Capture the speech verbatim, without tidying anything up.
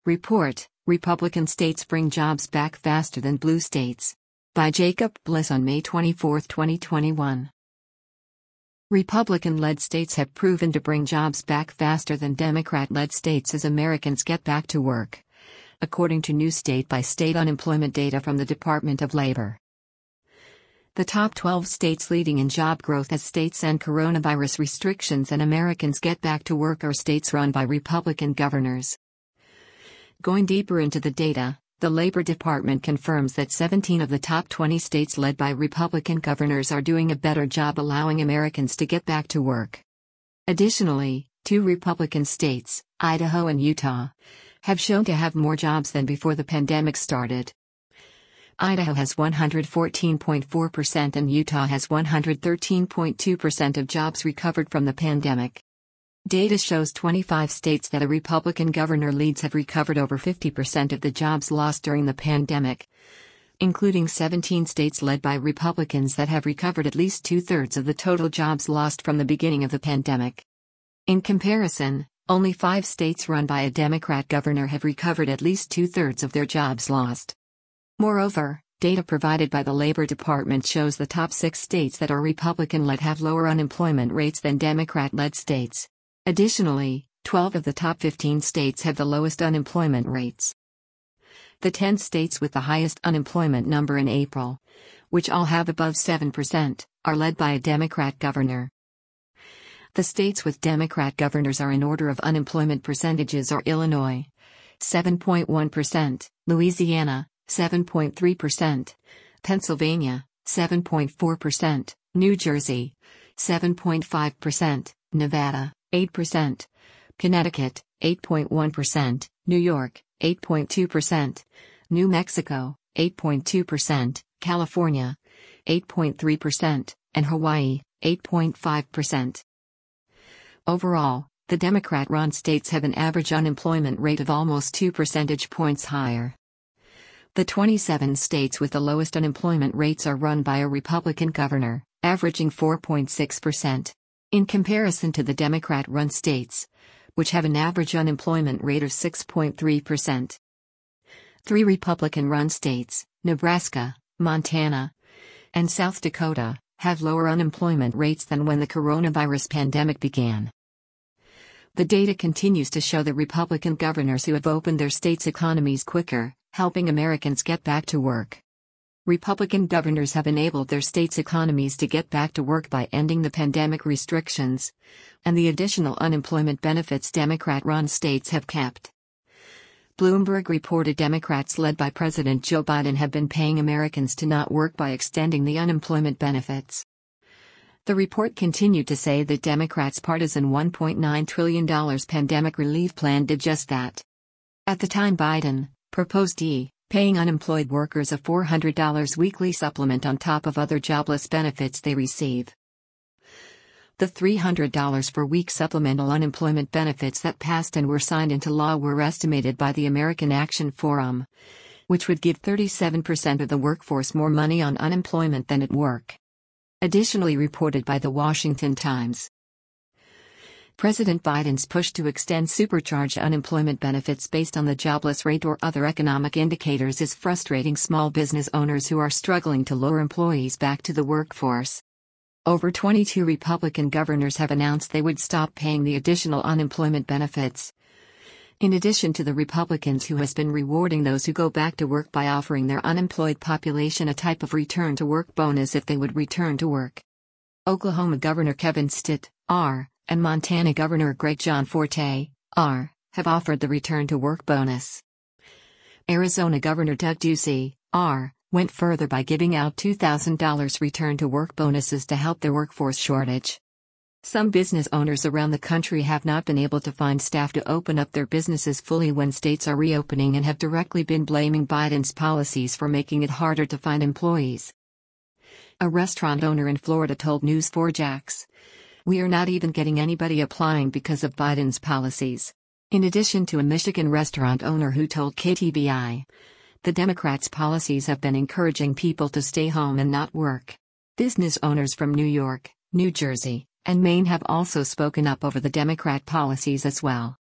Report: Republican states bring jobs back faster than blue states. By Jacob Bliss on May twenty-fourth, twenty twenty-one. Republican-led states have proven to bring jobs back faster than Democrat-led states as Americans get back to work, according to new state-by-state unemployment data from the Department of Labor. The top twelve states leading in job growth as states end coronavirus restrictions and Americans get back to work are states run by Republican governors. Going deeper into the data, the Labor Department confirms that seventeen of the top twenty states led by Republican governors are doing a better job allowing Americans to get back to work. Additionally, two Republican states, Idaho and Utah, have shown to have more jobs than before the pandemic started. Idaho has one hundred fourteen point four percent and Utah has one hundred thirteen point two percent of jobs recovered from the pandemic. Data shows twenty-five states that a Republican governor leads have recovered over fifty percent of the jobs lost during the pandemic, including seventeen states led by Republicans that have recovered at least two-thirds of the total jobs lost from the beginning of the pandemic. In comparison, only five states run by a Democrat governor have recovered at least two-thirds of their jobs lost. Moreover, data provided by the Labor Department shows the top six states that are Republican-led have lower unemployment rates than Democrat-led states. Additionally, twelve of the top fifteen states have the lowest unemployment rates. The ten states with the highest unemployment number in April, which all have above seven percent, are led by a Democrat governor. The states with Democrat governors are in order of unemployment percentages are Illinois, seven point one percent, Louisiana, seven point three percent, Pennsylvania, seven point four percent, New Jersey, seven point five percent, Nevada, eight percent, Connecticut, eight point one percent, New York, eight point two percent, New Mexico, eight point two percent, California, eight point three percent, and Hawaii, eight point five percent. Overall, the Democrat-run states have an average unemployment rate of almost two percentage points higher. The twenty-seven states with the lowest unemployment rates are run by a Republican governor, averaging four point six percent. In comparison to the Democrat-run states, which have an average unemployment rate of six point three percent. Three Republican-run states, Nebraska, Montana, and South Dakota, have lower unemployment rates than when the coronavirus pandemic began. The data continues to show the Republican governors who have opened their states' economies quicker, helping Americans get back to work. Republican governors have enabled their states' economies to get back to work by ending the pandemic restrictions and the additional unemployment benefits Democrat-run states have kept. Bloomberg reported Democrats led by President Joe Biden have been paying Americans to not work by extending the unemployment benefits. The report continued to say that Democrats' partisan one point nine trillion dollars pandemic relief plan did just that. At the time, Biden proposed e paying unemployed workers a four hundred dollars weekly supplement on top of other jobless benefits they receive. The three hundred dollars per week supplemental unemployment benefits that passed and were signed into law were estimated by the American Action Forum, which would give thirty-seven percent of the workforce more money on unemployment than at work. Additionally reported by the Washington Times. President Biden's push to extend supercharged unemployment benefits based on the jobless rate or other economic indicators is frustrating small business owners who are struggling to lure employees back to the workforce. Over twenty-two Republican governors have announced they would stop paying the additional unemployment benefits. In addition to the Republicans who has been rewarding those who go back to work by offering their unemployed population a type of return-to-work bonus if they would return to work. Oklahoma Governor Kevin Stitt, R., and Montana Governor Greg Gianforte, R., have offered the return-to-work bonus. Arizona Governor Doug Ducey, R., went further by giving out two thousand dollars return-to-work bonuses to help their workforce shortage. Some business owners around the country have not been able to find staff to open up their businesses fully when states are reopening and have directly been blaming Biden's policies for making it harder to find employees. A restaurant owner in Florida told News four Jax, "We are not even getting anybody applying because of Biden's policies." In addition to a Michigan restaurant owner who told K T B I, the Democrats' policies have been encouraging people to stay home and not work. Business owners from New York, New Jersey, and Maine have also spoken up over the Democrat policies as well.